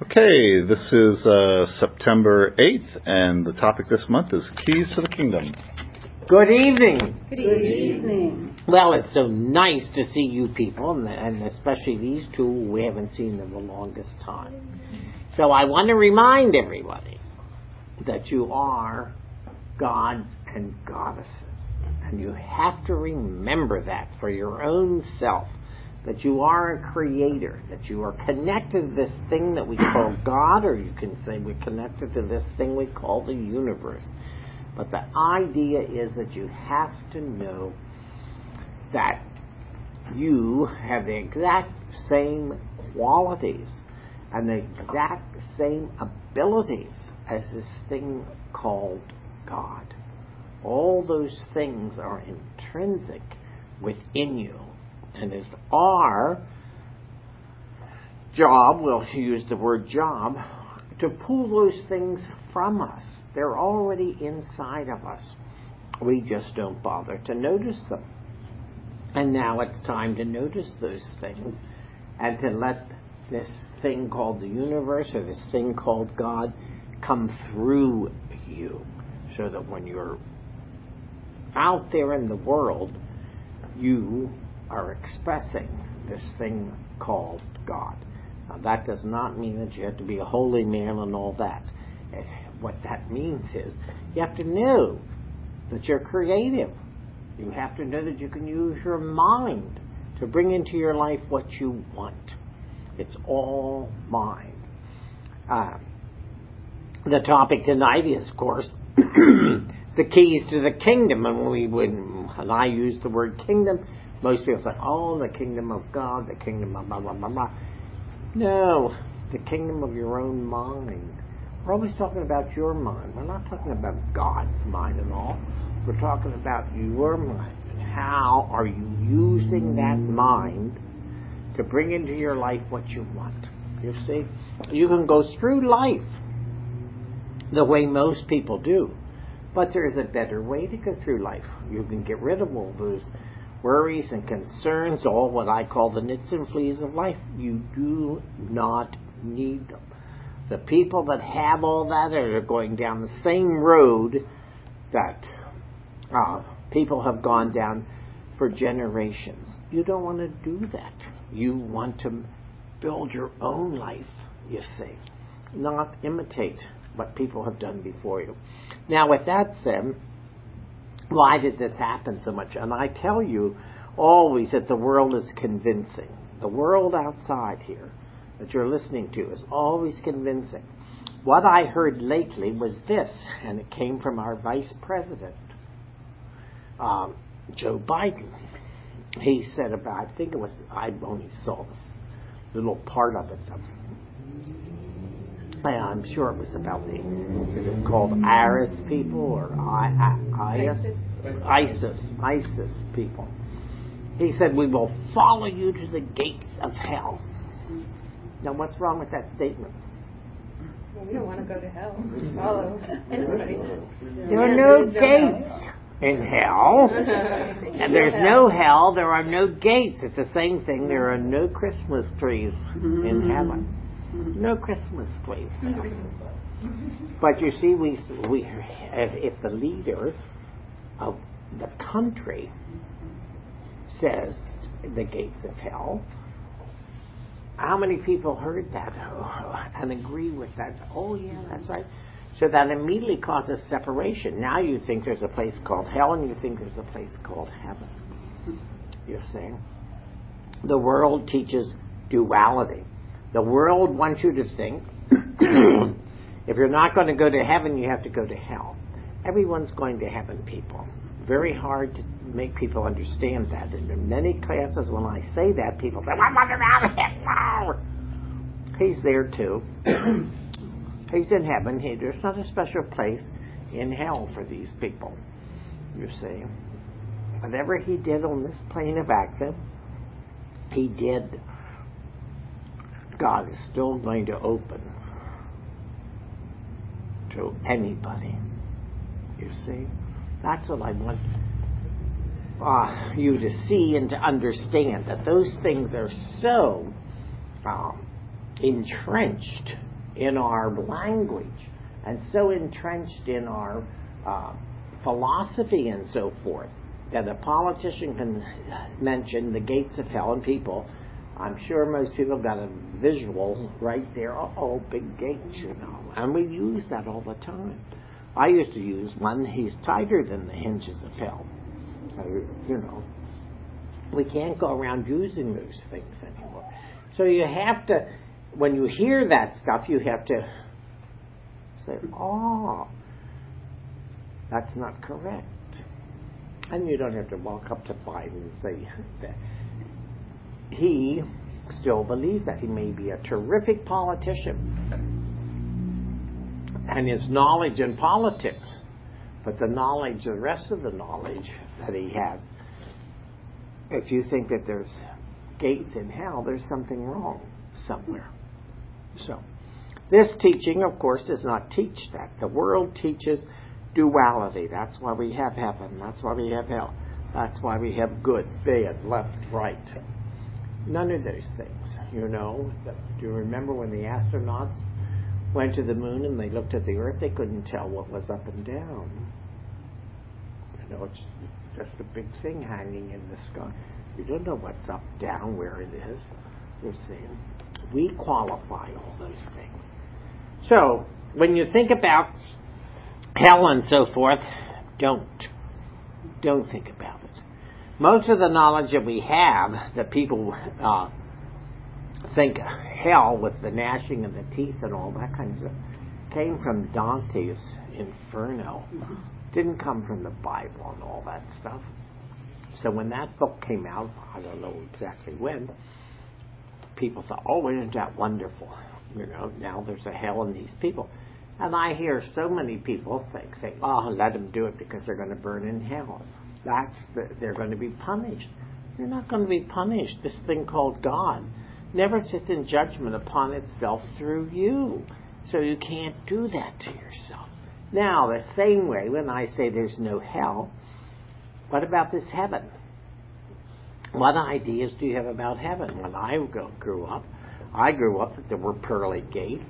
Okay, this is September 8th, and the topic this month is Keys to the Kingdom. Good evening. Good evening. Well, it's so nice to see you people, and especially these two we haven't seen in the longest time. So I want to remind everybody that you are gods and goddesses, and you have to remember that for your own self, that you are a creator, that you are connected to this thing that we call God, or you can say we're connected to this thing we call the universe. But the idea is that you have to know that you have the exact same qualities and the exact same abilities as this thing called God. All those things are intrinsic within you. And it's our job, we'll use the word job, to pull those things from us. They're already inside of us. We just don't bother to notice them. And now it's time to notice those things and to let this thing called the universe or this thing called God come through you, so that when you're out there in the world, you are expressing this thing called God. Now, that does not mean that you have to be a holy man and all that. What that means is you have to know that you're creative. You have to know that you can use your mind to bring into your life what you want. It's all mind. The topic tonight is, of course, the keys to the kingdom. And I use the word kingdom, most people say, oh, the kingdom of God, the kingdom of blah, blah, blah, blah. No, the kingdom of your own mind. We're always talking about your mind. We're not talking about God's mind at all. We're talking about your mind. And how are you using that mind to bring into your life what you want? You see, you can go through life the way most people do, but there's a better way to go through life. You can get rid of all those worries and concerns, all what I call the nits and fleas of life. You do not need them. The people that have all that are going down the same road that people have gone down for generations. You don't want to do that. You want to build your own life, you see, not imitate what people have done before you. Now, with that said, why does this happen so much? And I tell you always that the world is convincing. The world outside here that you're listening to is always convincing. What I heard lately was this, and it came from our Vice President, Joe Biden. He said about, I only saw this little part of it. I'm sure it was about is it called Aris people or ISIS people. He said, we will follow you to the gates of hell. Now, what's wrong with that statement? Well, we don't want to go to hell. We follow everybody. There are no gates in hell. And there's no hell, there are no gates. It's the same thing. There are no Christmas trees in heaven. No Christmas trees. But you see, if the leader of the country says the gates of hell, how many people heard that and agree with that? Oh, yeah, that's right. So that immediately causes separation. Now you think there's a place called hell and you think there's a place called heaven. You're saying? The world teaches duality. The world wants you to think if you're not going to go to heaven, you have to go to hell. Everyone's going to heaven, people. Very hard to make people understand that. And in many classes, when I say that, people say, well, what about Hitler? He's there too. He's in heaven. There's not a special place in hell for these people, you see. Whatever he did on this plane of action, he did. God is still going to open to anybody. You see? That's what I want you to see and to understand, that those things are so entrenched in our language and so entrenched in our philosophy and so forth that a politician can mention the gates of hell, and people, I'm sure most people got a visual right there. Oh, big gates, and we use that all the time. I used to use one, he's tighter than the hinges of hell. We can't go around using those things anymore. So you have to, when you hear that stuff, you have to say, oh, that's not correct. And you don't have to walk up to Biden and say that. He still believes that. He may be a terrific politician and his knowledge in politics, but the rest of the knowledge that he has, if you think that there's gates in hell, there's something wrong somewhere. So, this teaching, of course, does not teach that. The world teaches duality. That's why we have heaven. That's why we have hell. That's why we have good, bad, left, right. None of those things, Do you remember when the astronauts went to the moon and they looked at the Earth? They couldn't tell what was up and down. It's just a big thing hanging in the sky. You don't know what's up, down, where it is. You're seeing. We qualify all those things. So, when you think about hell and so forth, don't think about it. Most of the knowledge that we have, that people think hell with the gnashing of the teeth and all that kind of stuff, came from Dante's Inferno. Didn't come from the Bible and all that stuff. So when that book came out, I don't know exactly when, people thought, oh, isn't that wonderful? Now there's a hell in these people. And I hear so many people think, oh, let them do it because they're going to burn in hell. They're going to be punished. You're not going to be punished. This thing called God never sits in judgment upon itself through you. So you can't do that to yourself. Now, the same way, when I say there's no hell, what about this heaven? What ideas do you have about heaven? When I grew up that there were pearly gates.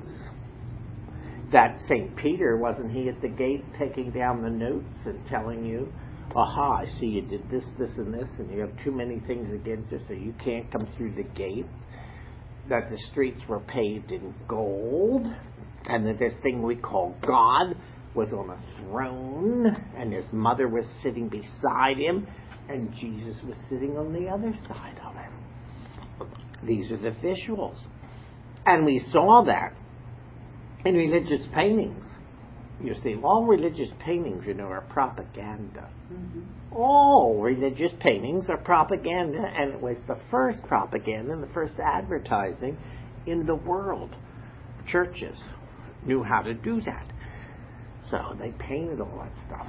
That St. Peter, wasn't he at the gate taking down the notes and telling you, aha, I see you did this, this, and this, and you have too many things against you, so you can't come through the gate. That the streets were paved in gold, and that this thing we call God was on a throne, and his mother was sitting beside him, and Jesus was sitting on the other side of him. These are the visuals. And we saw that in religious paintings. You see, all religious paintings, are propaganda. Mm-hmm. All religious paintings are propaganda, and it was the first propaganda and the first advertising in the world. Churches knew how to do that. So they painted all that stuff.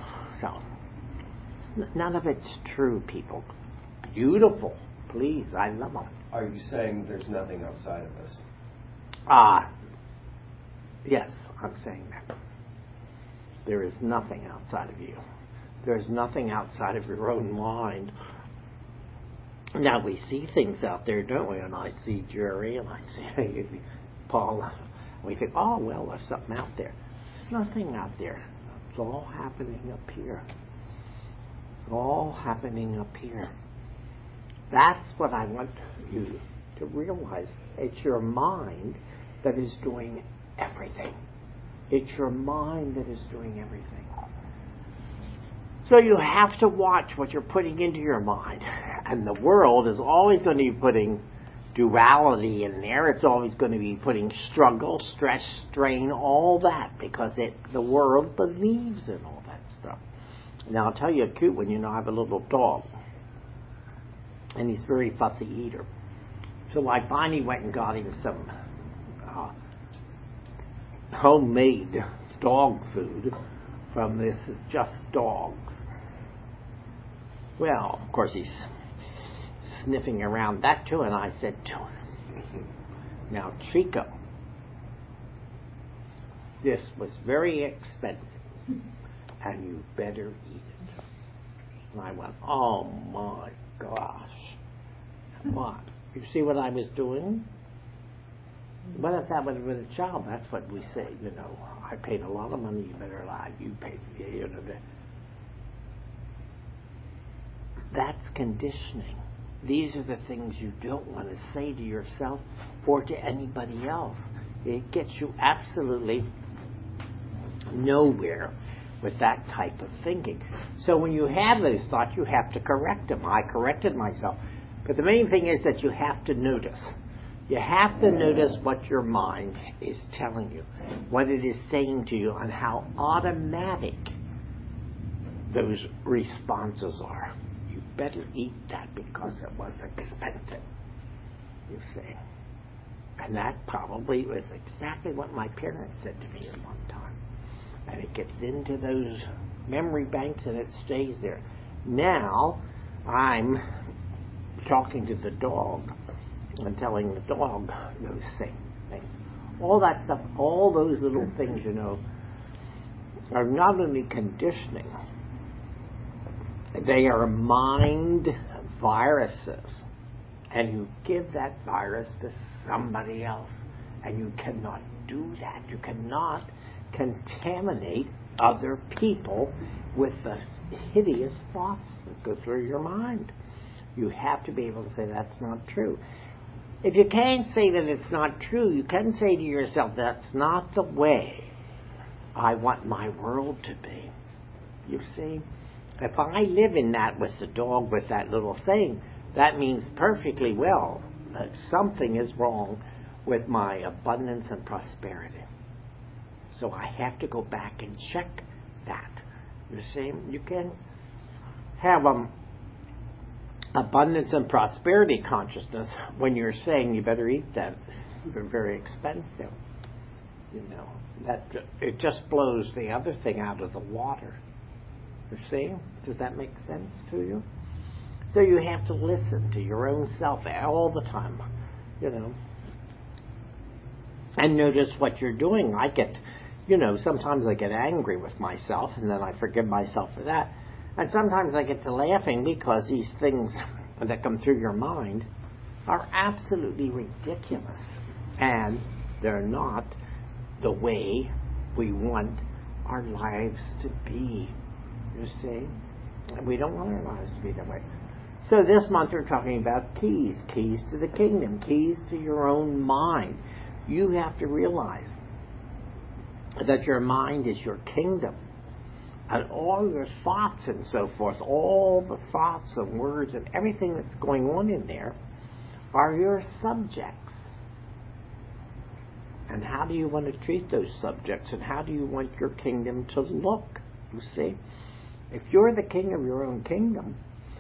So none of it's true, people. Beautiful. Please, I love them. Are you saying there's nothing outside of us? Yes, I'm saying that. There is nothing outside of you. There is nothing outside of your own mind. Now, we see things out there, don't we? And I see Jerry, and I see Paul. We think, oh, well, there's something out there. There's nothing out there. It's all happening up here. It's all happening up here. That's what I want you to realize. It's your mind that is doing everything. It's your mind that is doing everything. So you have to watch what you're putting into your mind. And the world is always going to be putting duality in there. It's always going to be putting struggle, stress, strain, all that, because the world believes in all that stuff. Now, I'll tell you a cute one. I have a little dog, and he's a very fussy eater. So I finally went and got him some homemade dog food from this Just Dogs. Well, of course, he's sniffing around that too, and I said to him, now, Chico, this was very expensive, and you better eat it. And I went, oh my gosh. What? You see what I was doing? What if that was with a child? That's what we say, I paid a lot of money, you better lie, you paid, That's conditioning. These are the things you don't want to say to yourself or to anybody else. It gets you absolutely nowhere with that type of thinking. So when you have those thoughts, you have to correct them. I corrected myself. But the main thing is that you have to notice. You have to notice what your mind is telling you, what it is saying to you, and how automatic those responses are. You better eat that because it was expensive, you see. And that probably was exactly what my parents said to me at one time. And it gets into those memory banks and it stays there. Now, I'm talking to the dog and telling the dog those same things. All that stuff, all those little things, are not only conditioning, they are mind viruses. And you give that virus to somebody else. And you cannot do that. You cannot contaminate other people with the hideous thoughts that go through your mind. You have to be able to say that's not true. If you can't say that it's not true, you can say to yourself, that's not the way I want my world to be. You see? If I live in that with the dog, with that little thing, that means perfectly well that something is wrong with my abundance and prosperity. So I have to go back and check that. You see? You can have abundance and prosperity consciousness when you're saying you better eat that. They're very expensive. That it just blows the other thing out of the water. You see? Does that make sense to you? So you have to listen to your own self all the time, and notice what you're doing. I get, sometimes I get angry with myself, and then I forgive myself for that. And sometimes I get to laughing because these things that come through your mind are absolutely ridiculous. And they're not the way we want our lives to be. You see? We don't want our lives to be that way. So this month we're talking about keys to the kingdom, keys to your own mind. You have to realize that your mind is your kingdom. And all your thoughts and so forth, all the thoughts and words and everything that's going on in there are your subjects. And how do you want to treat those subjects? And how do you want your kingdom to look? You see? If you're the king of your own kingdom,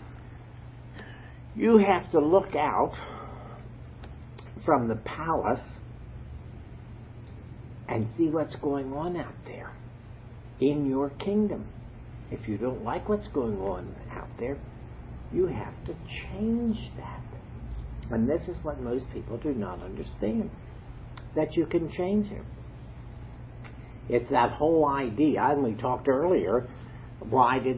you have to look out from the palace and see what's going on out there in your kingdom. If you don't like what's going on out there, you have to change that. And this is what most people do not understand, that you can change it. It's that whole idea, and we talked earlier, why did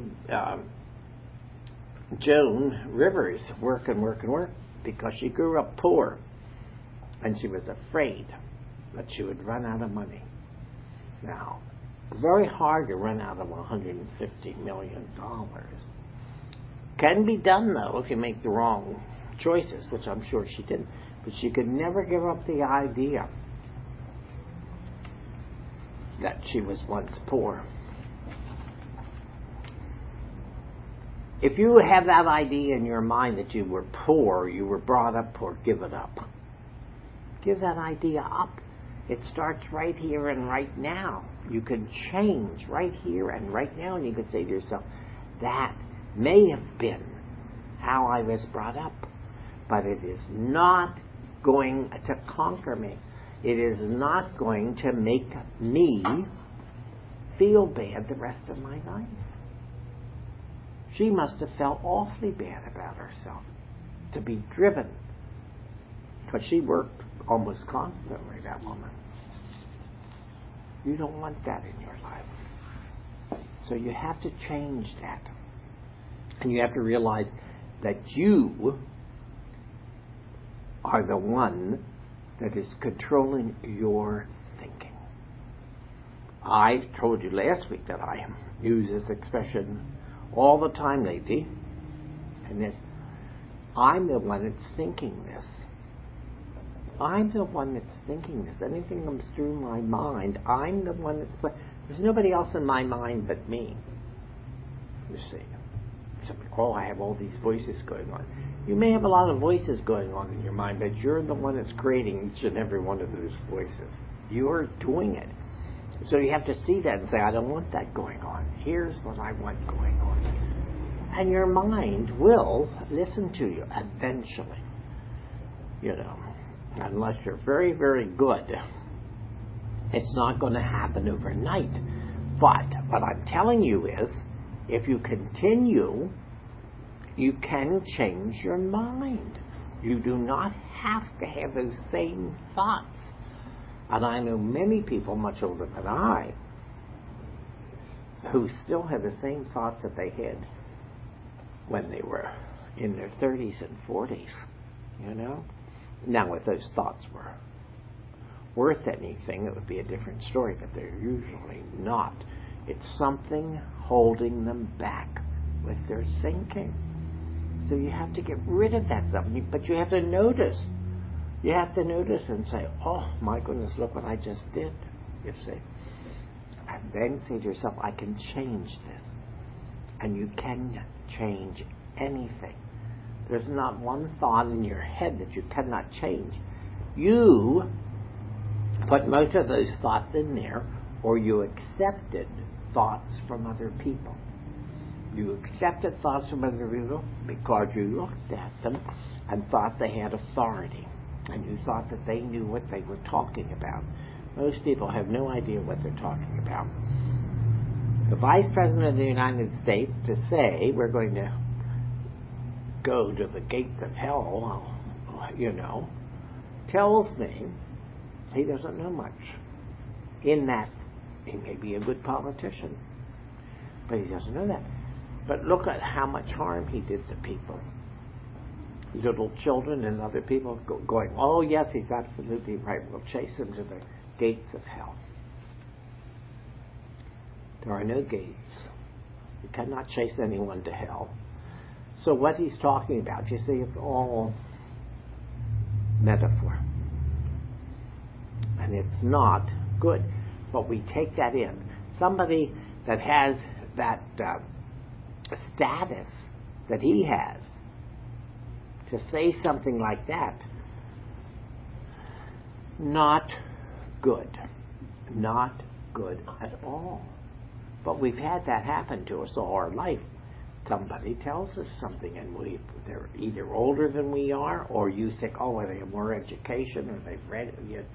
Joan Rivers work and work and work? Because she grew up poor, and she was afraid that she would run out of money. Now, very hard to run out of $150 million. Can be done, though, if you make the wrong choices, which I'm sure she didn't. But she could never give up the idea that she was once poor. If you have that idea in your mind that you were poor, you were brought up poor, give it up. Give that idea up. It starts right here and right now. You can change right here and right now, and you can say to yourself, that may have been how I was brought up, but it is not going to conquer me. It is not going to make me feel bad the rest of my life. She must have felt awfully bad about herself to be driven, because she worked almost constantly, that woman. You don't want that in your life. So you have to change that. And you have to realize that you are the one that is controlling your thinking. I told you last week that I use this expression all the time lately, and this, I'm the one that's thinking this. I'm the one that's thinking this. Anything comes through my mind, I'm the one that's... There's nobody else in my mind but me. You see. So, I have all these voices going on. You may have a lot of voices going on in your mind, but you're the one that's creating each and every one of those voices. You're doing it. So you have to see that and say, I don't want that going on. Here's what I want going on. And your mind will listen to you eventually. Unless you're very, very good. It's not going to happen overnight. But what I'm telling you is, if you continue, you can change your mind. You do not have to have those same thoughts. And I know many people much older than I who still have the same thoughts that they had when they were in their 30s and 40s. Now, if those thoughts were worth anything, it would be a different story, but they're usually not. It's something holding them back with their thinking. So you have to get rid of that stuff, but you have to notice. You have to notice and say, oh, my goodness, look what I just did, you see. And then say to yourself, I can change this. And you can change anything. There's not one thought in your head that you cannot change. You put most of those thoughts in there, or you accepted thoughts from other people. You accepted thoughts from other people because you looked at them and thought they had authority. And you thought that they knew what they were talking about. Most people have no idea what they're talking about. The Vice President of the United States to say we're going to go to the gates of hell, tells me he doesn't know much. In that, he may be a good politician, but he doesn't know that. But look at how much harm he did to people. Little children and other people going, oh yes, he's absolutely right. We'll chase him to the gates of hell. There are no gates. You cannot chase anyone to hell. So what he's talking about, you see, it's all metaphor. And it's not good. But we take that in. Somebody that has that status that he has, to say something like that, not good. Not good at all. But we've had that happen to us all our life. Somebody tells us something and they're either older than we are, or you think, oh, well, they have more education or they've read it.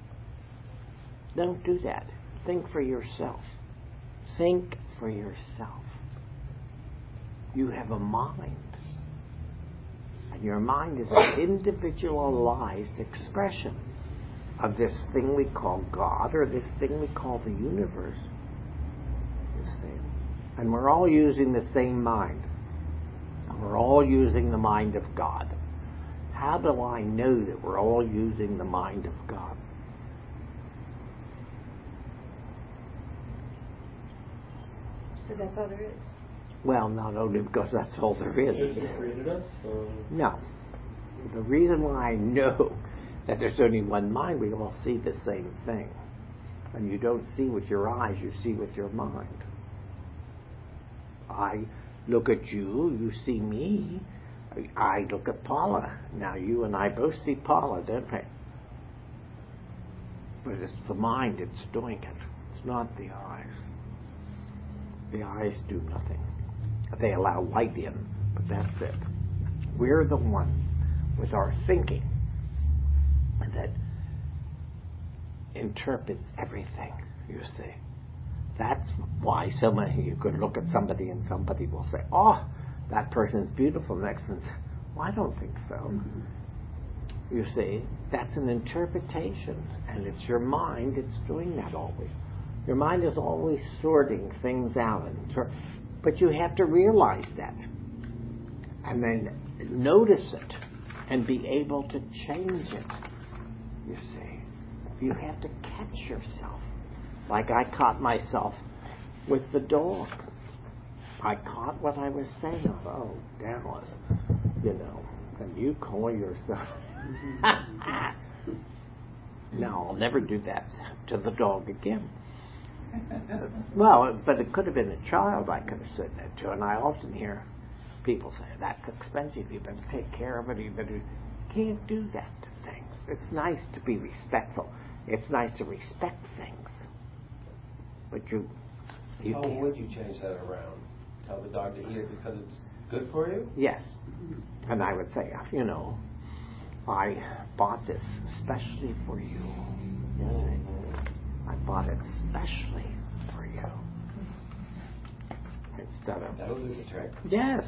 Don't do that. Think for yourself. Think for yourself. You have a mind. And your mind is an individualized expression of this thing we call God, or this thing we call the universe. You see? And we're all using the same mind. We're all using the mind of God. How do I know that we're all using the mind of God? Because that's all there is. Well, not only because that's all there is. He created us? No. The reason why I know that there's only one mind, we all see the same thing. And you don't see with your eyes, you see with your mind. I look at you, you see me. I look at Paula. Now you and I both see Paula, don't we? But it's the mind that's doing it. It's not the eyes. The eyes do nothing. They allow light in, but that's it. We're the one with our thinking that interprets everything, you see. That's why you could look at somebody and somebody will say, oh, that person's beautiful. Next one says, well, I don't think so. Mm-hmm. You see, that's an interpretation, and it's your mind that's doing that always. Your mind is always sorting things out. But you have to realize that. And then notice it and be able to change it. You see, you have to catch yourself. Like I caught myself with the dog. I caught what I was saying. Oh, Dallas, can you call yourself? No, I'll never do that to the dog again. Well, but it could have been a child I could have said that to, and I often hear people say, that's expensive, you better take care of it, you can't do that to things. It's nice to be respectful. It's nice to respect things. But you How can't. would you change that around? Tell the dog to eat it because it's good for you? Yes. And I would say, I bought this especially for you. You see? I bought it especially for you. Instead of... That'll do the trick. Yes.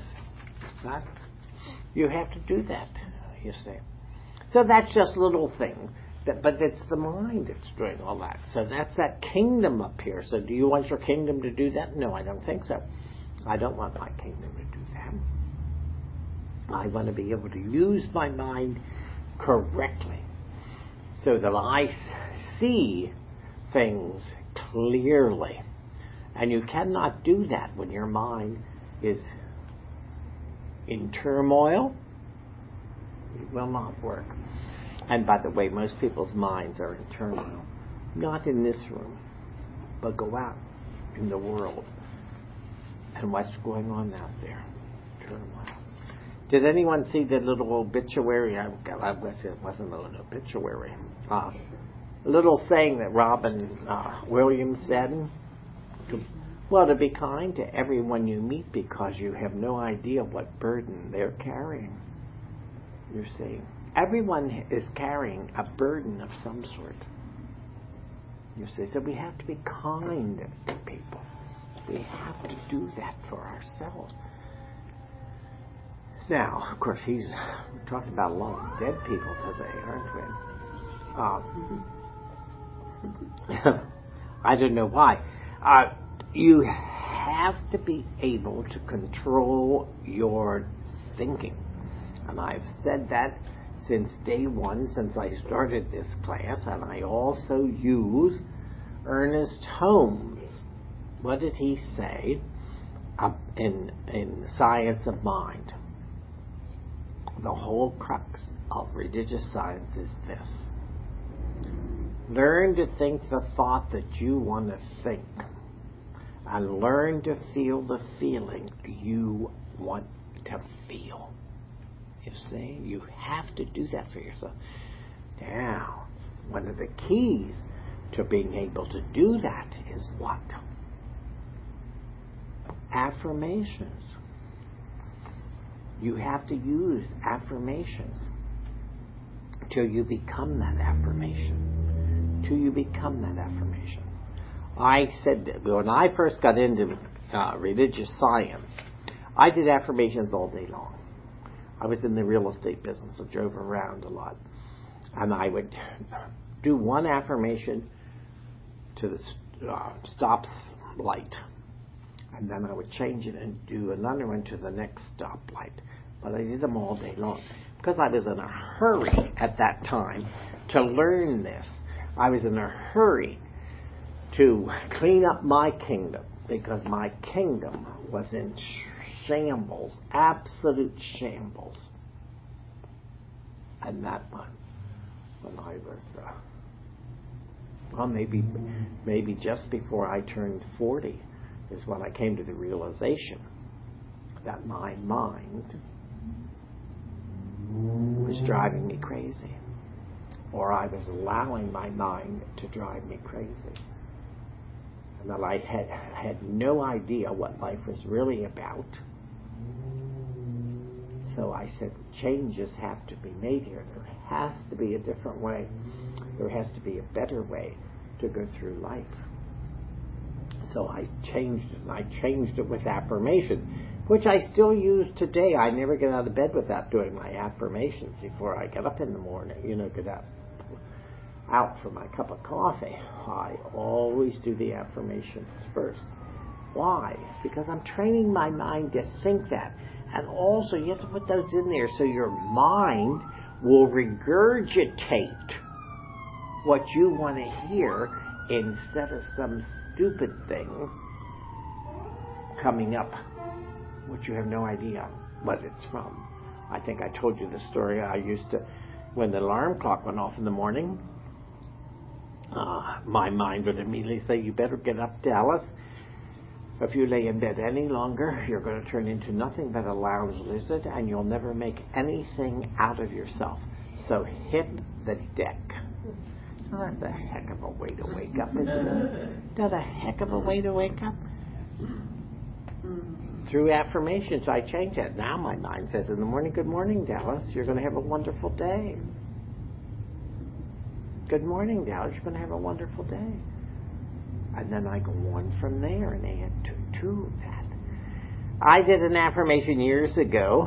You have to do that, you see. So that's just little things. But it's the mind that's doing all that. So that's that kingdom up here. So do you want your kingdom to do that? No, I don't think so. I don't want my kingdom to do that. I want to be able to use my mind correctly so that I see things clearly. And you cannot do that when your mind is in turmoil. It will not work. And by the way, most people's minds are in turmoil. Not in this room, but go out in the world and what's going on out there. Turmoil. Did anyone see the little obituary? I guess it wasn't an obituary. A little saying that Robin Williams said. Well, to be kind to everyone you meet because you have no idea what burden they're carrying. You see. Everyone is carrying a burden of some sort. You see, so we have to be kind to people. We have to do that for ourselves. Now, of course, we're talking about a lot of dead people today, aren't we? I don't know why. You have to be able to control your thinking. And I've said that since day one, since I started this class, and I also use Ernest Holmes. What did he say in Science of Mind? The whole crux of religious science is this. Learn to think the thought that you want to think, and learn to feel the feeling you want to feel. You see, you have to do that for yourself. Now, one of the keys to being able to do that is what? Affirmations. You have to use affirmations till you become that affirmation. Till you become that affirmation. I said that when I first got into religious science, I did affirmations all day long. I was in the real estate business. I drove around a lot. And I would do one affirmation to the stop light. And then I would change it and do another one to the next stoplight. But I did them all day long. Because I was in a hurry at that time to learn this. I was in a hurry to clean up my kingdom. Because my kingdom was in shambles, absolute shambles. And that one, when I was, maybe just before I turned 40, is when I came to the realization that my mind was driving me crazy. Or I was allowing my mind to drive me crazy. And that I had no idea what life was really about. So I said, changes have to be made here. There has to be a different way. There has to be a better way to go through life. So I changed it. And I changed it with affirmation, which I still use today. I never get out of bed without doing my affirmations before I get up in the morning. Get out for my cup of coffee. I always do the affirmations first. Why? Because I'm training my mind to think that. And also, you have to put those in there so your mind will regurgitate what you want to hear instead of some stupid thing coming up, which you have no idea what it's from. I think I told you the story. I used to, when the alarm clock went off in the morning, my mind would immediately say, you better get up, Dallas. If you lay in bed any longer, you're going to turn into nothing but a lounge lizard, and you'll never make anything out of yourself. So hit the deck. Oh, that's a heck of a way to wake up, isn't it? Isn't that a heck of a way to wake up? Through affirmations, I change that. Now my mind says in the morning, good morning, Dallas. You're going to have a wonderful day. Good morning, Dallas. You're going to have a wonderful day. And then I go on from there and add to that. I did an affirmation years ago.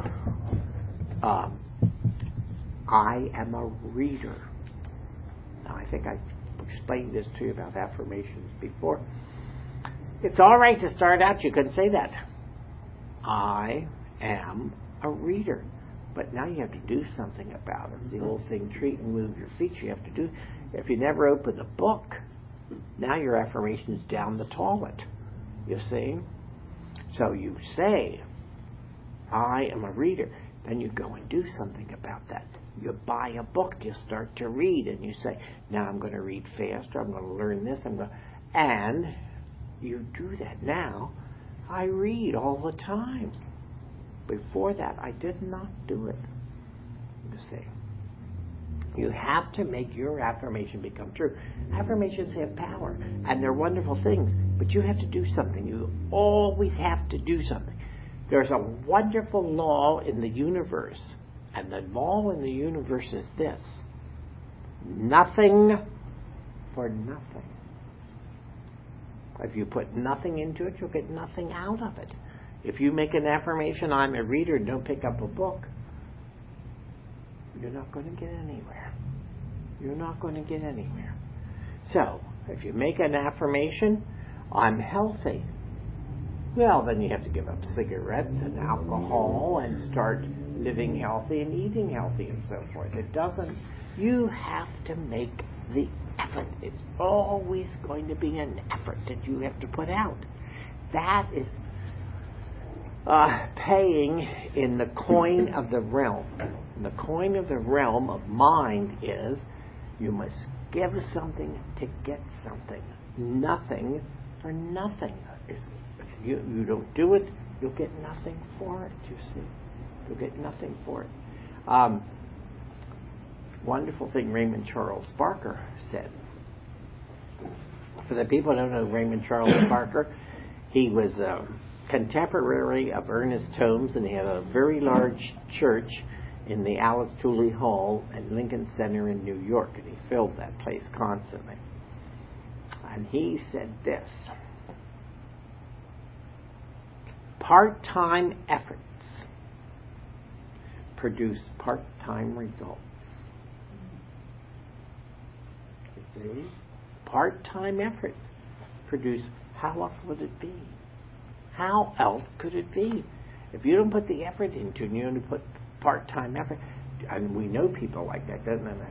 I am a reader. Now, I think I explained this to you about affirmations before. It's all right to start out. You can say that. I am a reader. But now you have to do something about it. The old thing, treat and move your feet. You have to do. If you never open a book, now your affirmation's down the toilet. You see? So you say, I am a reader. Then you go and do something about that. You buy a book, you start to read, and you say, now I'm going to read faster, I'm going to learn this, and you do that. Now, I read all the time. Before that, I did not do it. You see. You have to make your affirmation become true. Affirmations have power, and they're wonderful things, but you have to do something. You always have to do something. There's a wonderful law in the universe, and the law in the universe is this: nothing for nothing. If you put nothing into it, you'll get nothing out of it. If you make an affirmation, I'm a reader, and don't pick up a book, you're not going to get anywhere. You're not going to get anywhere. So, if you make an affirmation, I'm healthy, well, then you have to give up cigarettes and alcohol and start living healthy and eating healthy and so forth. It doesn't. You have to make the effort. It's always going to be an effort that you have to put out. That is paying in the coin of the realm. The coin of the realm of mind is you must give something to get something. Nothing for nothing. If you don't do it, you'll get nothing for it, you see. You'll get nothing for it. Wonderful thing Raymond Charles Barker said. For the people who don't know Raymond Charles Barker, he was a contemporary of Ernest Holmes, and he had a very large church in the Alice Tooley Hall at Lincoln Center in New York, and he filled that place constantly. And he said this: part-time efforts produce part-time results. You see? Part-time efforts produce, how else would it be? How else could it be? If you don't put the effort into it, and you only put part-time effort, and we know people like that, doesn't it?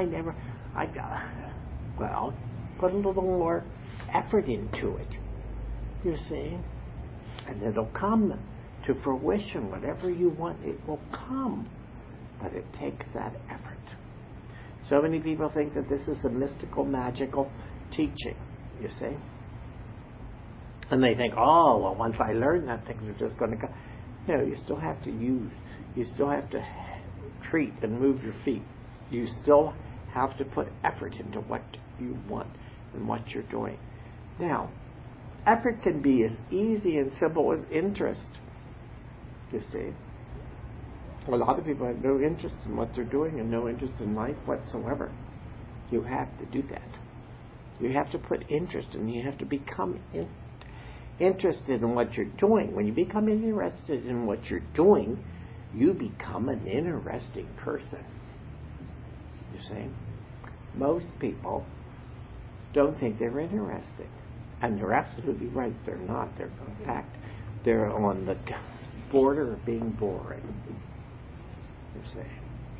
Well, put a little more effort into it, you see, and it'll come to fruition. Whatever you want, it will come, but it takes that effort. So many people think that this is a mystical, magical teaching, you see. And they think, oh, well, once I learn that, things are just going to come. No, you still have to use. You still have to treat and move your feet. You still have to put effort into what you want and what you're doing. Now, effort can be as easy and simple as interest, you see. A lot of people have no interest in what they're doing and no interest in life whatsoever. You have to do that. You have to put interest, and you have to become interested in what you're doing. When you become interested in what you're doing, you become an interesting person. You see? Most people don't think they're interesting. And they're absolutely right. They're not. They're, in fact, they're on the border of being boring. You see?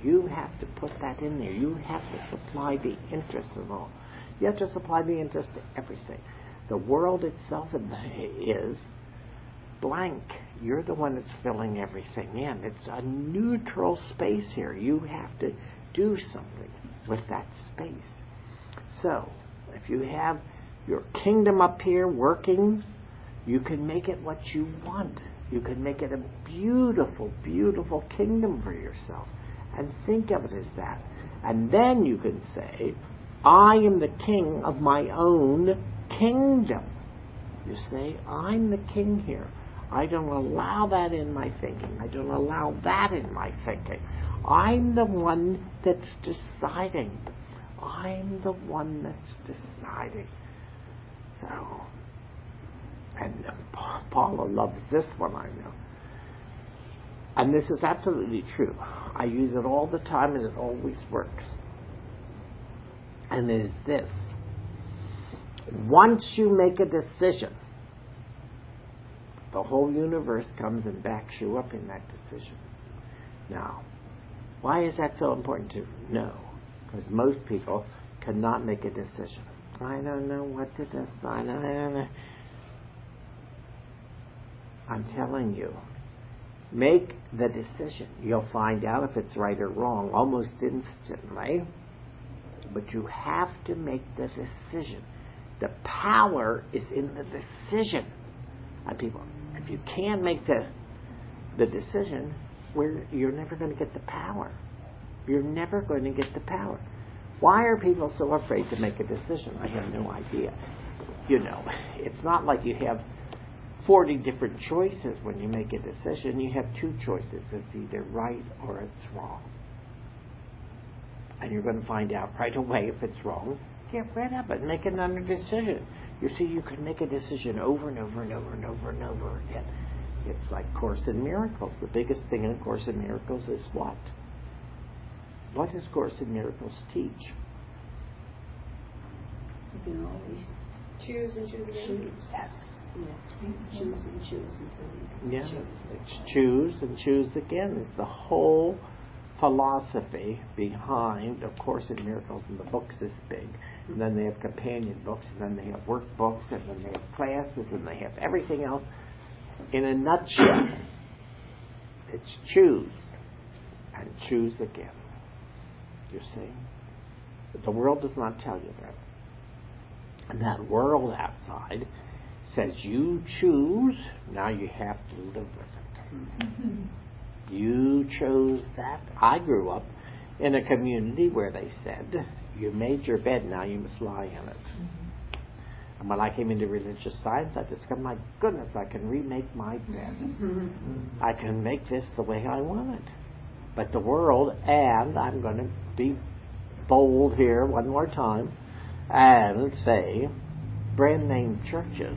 You have to put that in there. You have to supply the interest of all. You have to supply the interest to everything. The world itself is blank. You're the one that's filling everything in. It's a neutral space here. You have to do something with that space. So, if you have your kingdom up here working, you can make it what you want. You can make it a beautiful, beautiful kingdom for yourself. And think of it as that. And then you can say, I am the king of my own kingdom. You say, I'm the king here. I don't allow that in my thinking. I don't allow that in my thinking. I'm the one that's deciding. I'm the one that's deciding. So, and Paula loves this one, I know. And this is absolutely true. I use it all the time and it always works. And it is this. Once you make a decision, the whole universe comes and backs you up in that decision. Now, why is that so important to know? Because most people cannot make a decision. I don't know what to decide. I don't know. I'm telling you, make the decision. You'll find out if it's right or wrong almost instantly. But you have to make the decision. The power is in the decision. And people, if you can't make the decision, you're never going to get the power. You're never going to get the power. Why are people so afraid to make a decision? I have no idea. You know, it's not like you have 40 different choices when you make a decision. You have two choices. It's either right or it's wrong. And you're going to find out right away if it's wrong. Get rid of it. Make another decision. You see, you can make a decision over and over and over and over and over again. It's like Course in Miracles. The biggest thing in A Course in Miracles is what? What does Course in Miracles teach? You can always choose and choose again. Yes. Yeah. Choose and choose until you Yes. choose. It's choose and choose again. It's the whole philosophy behind A Course in Miracles, and the book's this big. And then they have companion books, and then they have workbooks, and then they have classes, and they have everything else. In a nutshell, it's choose and choose again. You see? But the world does not tell you that. And that world outside says you choose, now you have to live with it. You chose that. I grew up in a community where they said, you made your bed, now you must lie in it. And when I came into religious science, I discovered, my goodness, I can remake my bed. I can make this the way I want it. But the world, and I'm going to be bold here one more time, and say, brand name churches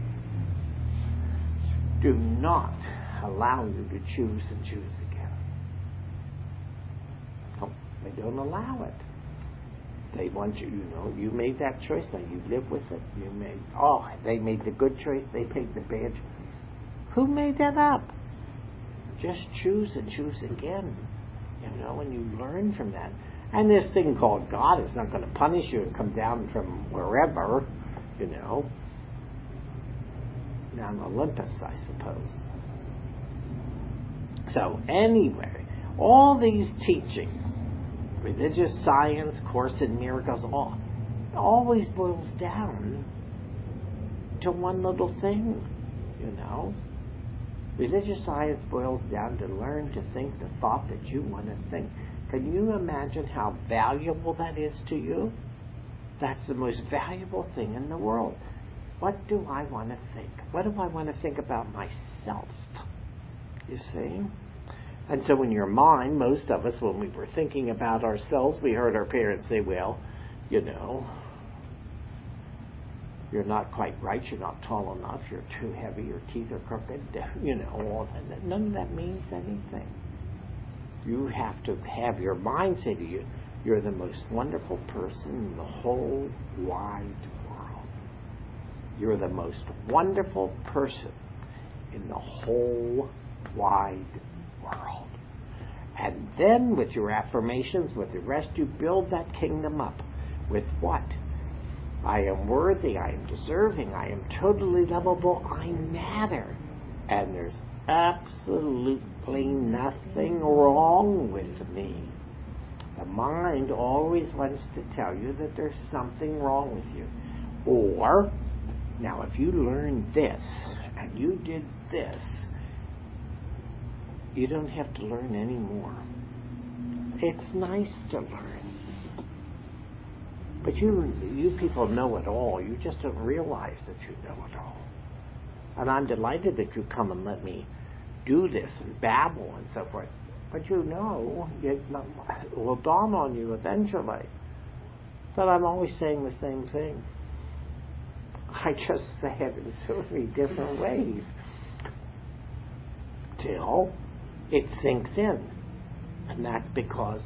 do not allow you to choose and choose again. No, they don't allow it. They want you, you made that choice, now you live with it. They made the good choice, they made the bad choice. Who made that up? Just choose and choose again. And you learn from that. And this thing called God is not going to punish you and come down from wherever, Mount Olympus, I suppose. So anyway, all these teachings, religious science, Course in Miracles, always boils down to one little thing, Religious science boils down to learn to think the thought that you want to think. Can you imagine how valuable that is to you? That's the most valuable thing in the world. What do I want to think? What do I want to think about myself? You see? And so in your mind, most of us, when we were thinking about ourselves, we heard our parents say, well, you're not quite right, you're not tall enough, you're too heavy, your teeth are crooked, all that. None of that means anything. You have to have your mind say to you, you're the most wonderful person in the whole wide world. You're the most wonderful person in the whole wide world. And then with your affirmations, with the rest, you build that kingdom up. With what? I am worthy, I am deserving, I am totally lovable, I matter. And there's absolutely nothing wrong with me. The mind always wants to tell you that there's something wrong with you. Or, now if you learned this, and you did this, you don't have to learn anymore. It's nice to learn. But you people know it all. You just don't realize that you know it all. And I'm delighted that you come and let me do this and babble and so forth. But you know, it will dawn on you eventually that I'm always saying the same thing. I just say it in so many different ways. Till it sinks in. And that's because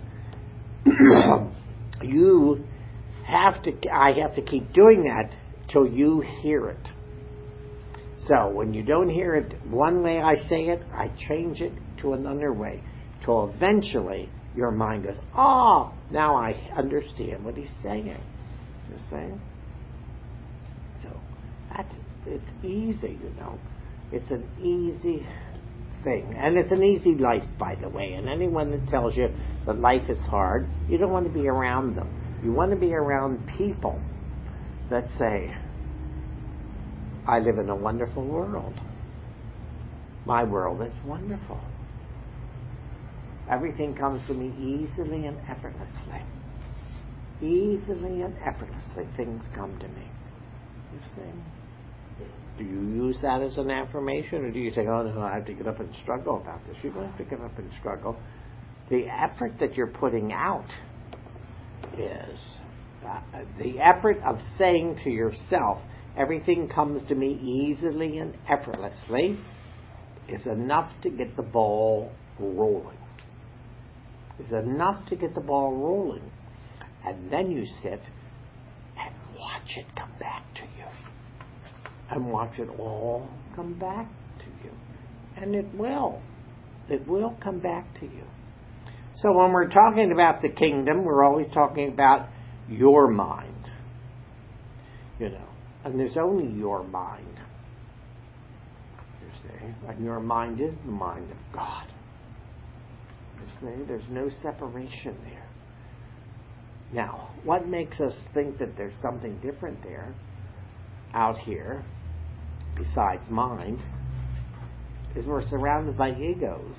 I have to keep doing that till you hear it. So when you don't hear it one way I say it, I change it to another way. Till eventually your mind goes, oh, now I understand what he's saying. You see? So it's easy, you know. It's an easy thing. And it's an easy life, by the way. And anyone that tells you that life is hard, you don't want to be around them. You want to be around people that say, I live in a wonderful world. My world is wonderful. Everything comes to me easily and effortlessly. Easily and effortlessly things come to me. You see? Do you use that as an affirmation, or do you say, oh no, I have to get up and struggle about this? You don't have to get up and struggle. The effort that you're putting out is the effort of saying to yourself, everything comes to me easily and effortlessly, is enough to get the ball rolling. Is enough to get the ball rolling. And then you sit and watch it come back to you. And watch it all come back to you. And it will. It will come back to you. So when we're talking about the kingdom, we're always talking about your mind. You know. And there's only your mind. You see? And your mind is the mind of God. You see? There's no separation there. Now, what makes us think that there's something different there, out here, besides mind, is we're surrounded by egos.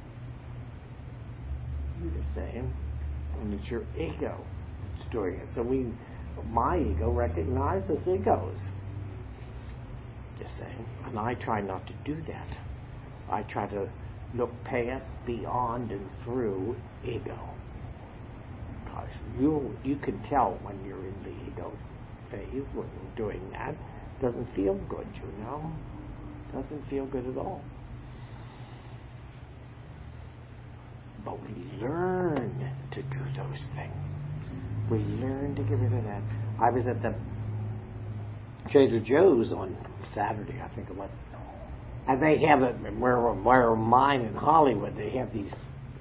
You see? And it's your ego that's doing it. So my ego recognizes egos. You see? And I try not to do that. I try to look past, beyond, and through ego. Because you can tell when you're in the ego phase, when you're doing that. It doesn't feel good, you know. It doesn't feel good at all. But we learn to do those things. We learn to get rid of that. I was at the Trader Joe's on Saturday, I think it was. And they have it, where mine in Hollywood, they have these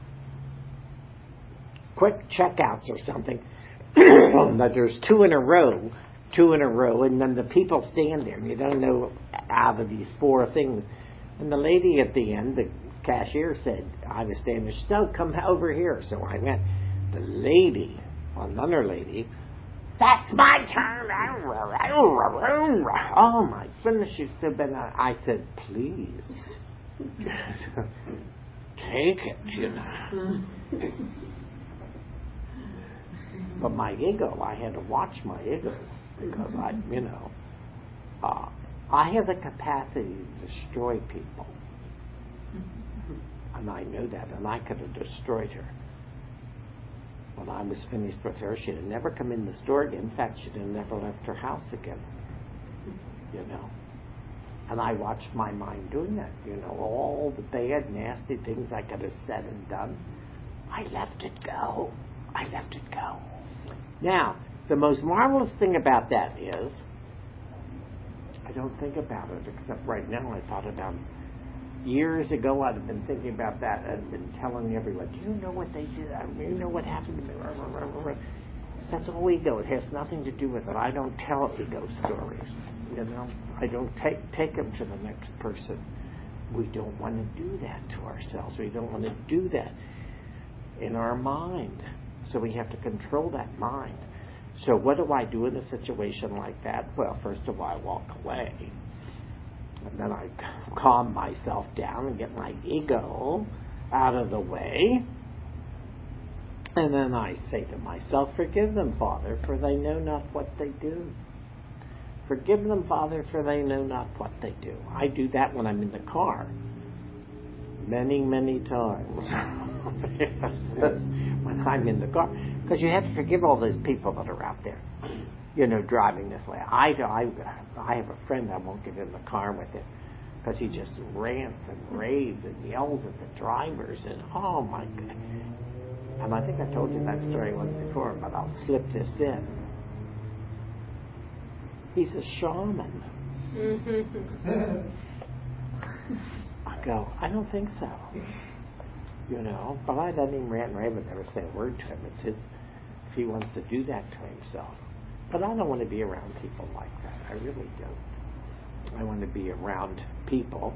quick checkouts or something. That there's two in a row, and then the people stand there, and you don't know out of these four things. And the lady at the end, the cashier, said, I was standing there, so come over here. So I went. The lady, another lady, that's my turn. Oh my goodness, she's so bad. I said, please, take it, you know. But my ego, I had to watch my ego, because I have the capacity to destroy people. And I know that, and I could have destroyed her. When I was finished with her, she'd have never come in the store again. In fact, she'd have never left her house again. You know. And I watched my mind doing that. You know, all the bad, nasty things I could have said and done. I let it go. Now, the most marvelous thing about that is, I don't think about it, except right now I thought about Years ago, I'd have been thinking about that. I'd been telling everyone, do you know what they did? You know what happened to me? That's all ego. It has nothing to do with it. I don't tell ego stories. You know, I don't take them to the next person. We don't want to do that to ourselves. We don't want to do that in our mind. So we have to control that mind. So what do I do in a situation like that? Well, first of all, I walk away. And then I calm myself down and get my ego out of the way. And then I say to myself, forgive them, Father, for they know not what they do. Forgive them, Father, for they know not what they do. I do that when I'm in the car. Many, many times. When I'm in the car. Because you have to forgive all those people that are out there, you know, driving this way. I have a friend I won't get in the car with him because he just rants and raves and yells at the drivers. And oh my God. And I think I told you that story once before, but I'll slip this in. He's a shaman. I go, I don't think so. You know, but I let him rant and rave and never say a word to him. It's his, if he wants to do that to himself. But I don't want to be around people like that. I really don't. I want to be around people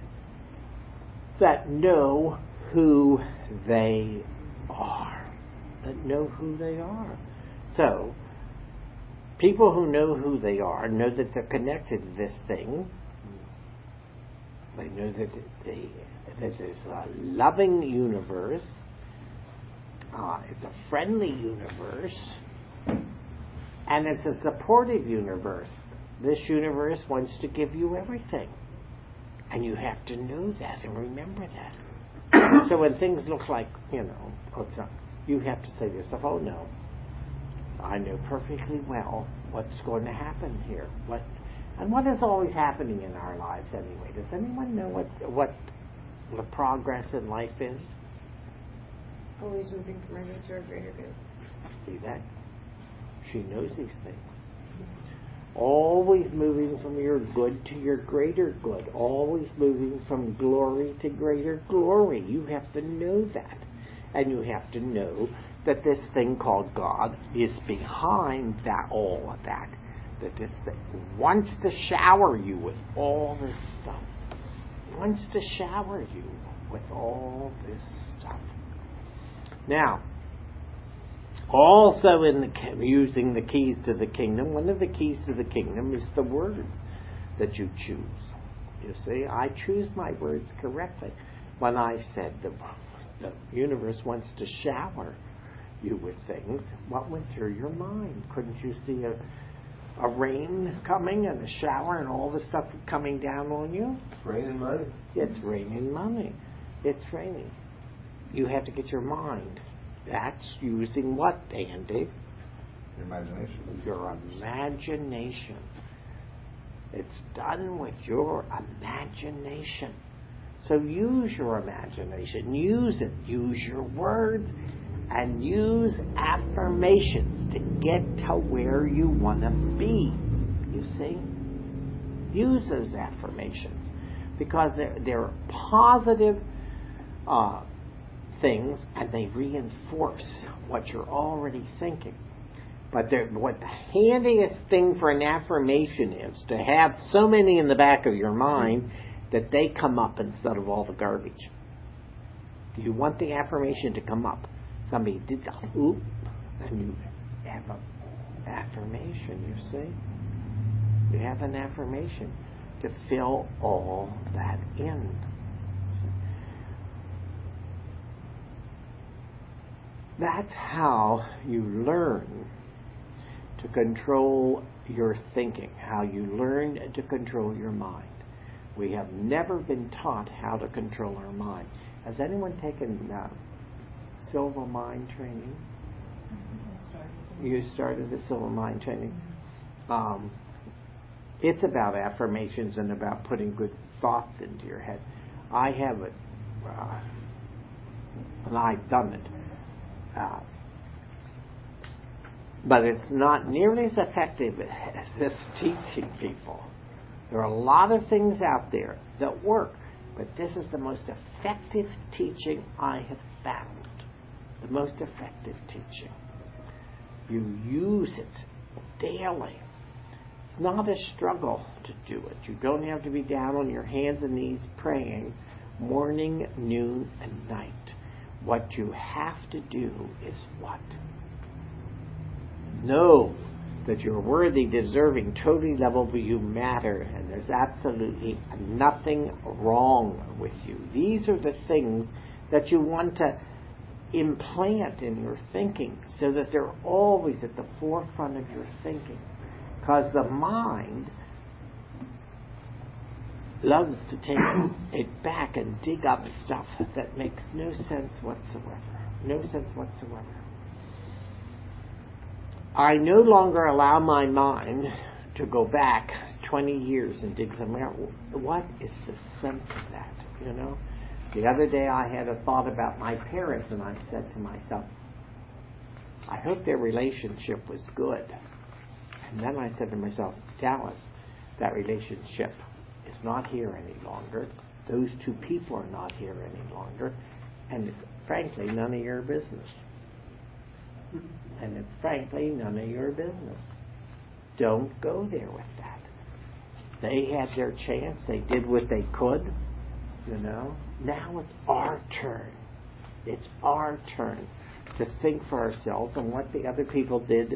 that know who they are. That know who they are. So, people who know who they are know that they're connected to this thing. They know that there's a loving universe. It's a friendly universe. And it's a supportive universe. This universe wants to give you everything. And you have to know that and remember that. So when things look like, you know, you have to say to yourself, oh no, I know perfectly well what's going to happen here. What is always happening in our lives anyway? Does anyone know what the progress in life is? Always moving from our good to our greater good. See that? She knows these things. Always moving from your good to your greater good. Always moving from glory to greater glory. You have to know that. And you have to know that this thing called God is behind that, all of that. That this thing wants to shower you with all this stuff. Wants to shower you with all this stuff. Now, also in using the keys to the kingdom, one of the keys to the kingdom is the words that you choose. You see, I choose my words correctly. When I said the universe wants to shower you with things, what went through your mind? Couldn't you see a rain coming and a shower and all the stuff coming down on you? It's raining money. It's raining money. It's raining. You have to get your mind. That's using what, Andy? Your imagination. Your imagination. It's done with your imagination. So use your imagination. Use it. Use your words. And use affirmations to get to where you want to be. You see? Use those affirmations. Because they're positive things, and they reinforce what you're already thinking. But what the handiest thing for an affirmation is to have so many in the back of your mind that they come up instead of all the garbage. You want the affirmation to come up. Somebody did that, oop, and you have an affirmation, you see? You have an affirmation to fill all that in. That's how you learn to control your thinking, how you learn to control your mind. We have never been taught how to control our mind. Has anyone taken Silver Mind training? You started the Silver Mind training. It's about affirmations and about putting good thoughts into your head. I have it, and I've done it. But it's not nearly as effective as this teaching people. There are a lot of things out there that work, But this is the most effective teaching I have found. The most effective teaching. You use it daily. It's not a struggle to do it. You don't have to be down on your hands and knees praying morning, noon, and night. What you have to do is what? Know that you're worthy, deserving, totally lovable, you matter, and there's absolutely nothing wrong with you. These are the things that you want to implant in your thinking so that they're always at the forefront of your thinking. Because the mind loves to take it back and dig up stuff that makes no sense whatsoever. No sense whatsoever. I no longer allow my mind to go back 20 years and dig something out. What is the sense of that, you know? The other day I had a thought about my parents, and I said to myself, I hope their relationship was good. And then I said to myself, Dallas, that relationship is not here any longer. Those two people are not here any longer. And it's frankly none of your business. And it's frankly none of your business. Don't go there with that. They had their chance. They did what they could. You know. Now it's our turn. It's our turn to think for ourselves, and what the other people did,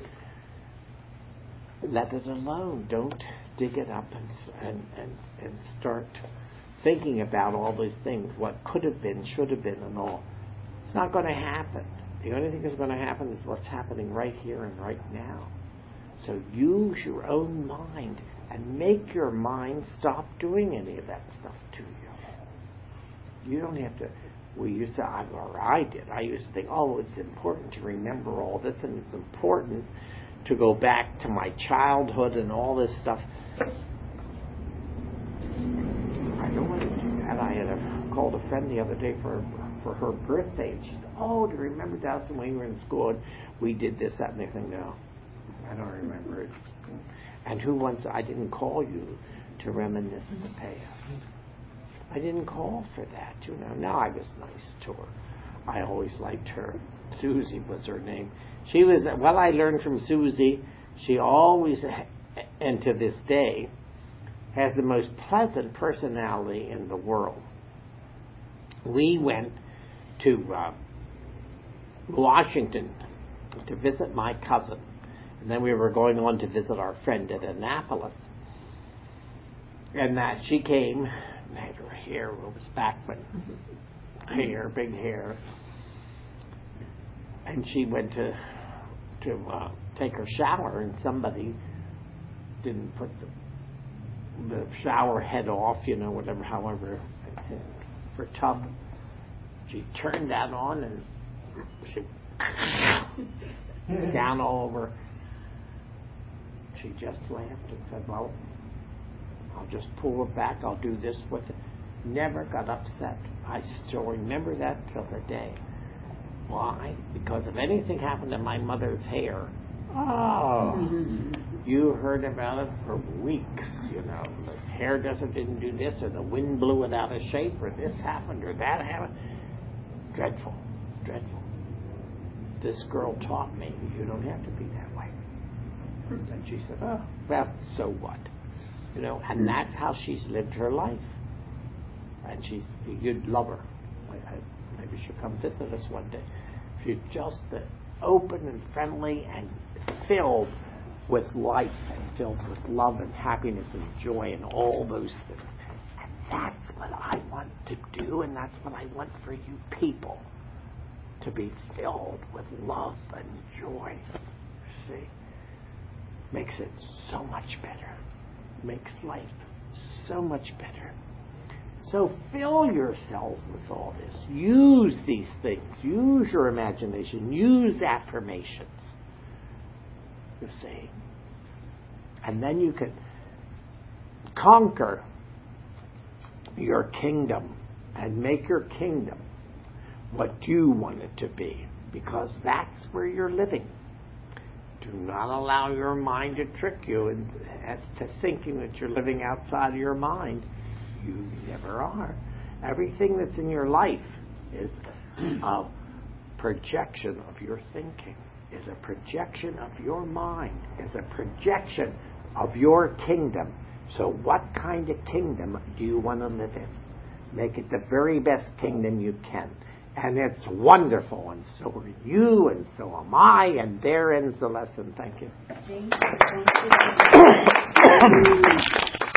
let it alone. Don't dig it up and start thinking about all these things, what could have been, should have been, and all. It's not going to happen. The only thing that's going to happen is what's happening right here and right now. So use your own mind and make your mind stop doing any of that stuff to you. You don't have to. I did. I used to think, oh, it's important to remember all this, and it's important to go back to my childhood and all this stuff. I don't want to do that. I had called a friend the other day for her birthday, and she said, oh, do you remember Dawson when we were in school and we did this, that, and the thing? No, I don't remember it. And who wants? I didn't call you to reminisce in the past. I didn't call for that, you know. Now I was nice to her. I always liked her. Susie was her name. She was, what I learned from Susie, she always, and to this day, has the most pleasant personality in the world. We went to Washington to visit my cousin, and then we were going on to visit our friend at Annapolis. And that she came, and had her hair was back, but hair, big hair. And she went to take her shower, and somebody didn't put the shower head off, you know, whatever, however, her tub. She turned that on, and she down all over. She just laughed and said, well, I'll just pull it back, I'll do this with it. Never got upset. I still remember that till the day. Why? Because if anything happened to my mother's hair, you heard about it for weeks, you know. The hairdresser didn't do this, or the wind blew it out of shape, or this happened, or that happened. Dreadful, dreadful. This girl taught me you don't have to be that way. And she said, oh, well, so what? You know, and that's how she's lived her life. And you'd love her. Maybe she'll come visit us one day. She's just open and friendly and filled with life and filled with love and happiness and joy and all those things. And that's what I want to do, and that's what I want for you people, to be filled with love and joy. See? Makes it so much better. Makes life so much better. So fill yourselves with all this. Use these things. Use your imagination. Use affirmations. You see. And then you can conquer your kingdom and make your kingdom what you want it to be, because that's where you're living. Do not allow your mind to trick you as to thinking that you're living outside of your mind. You never are. Everything that's in your life is a projection of your thinking, is a projection of your mind, is a projection of your kingdom. So what kind of kingdom do you want to live in? Make it the very best kingdom you can. And it's wonderful, and so are you, and so am I, and there ends the lesson. Thank you. Thank you.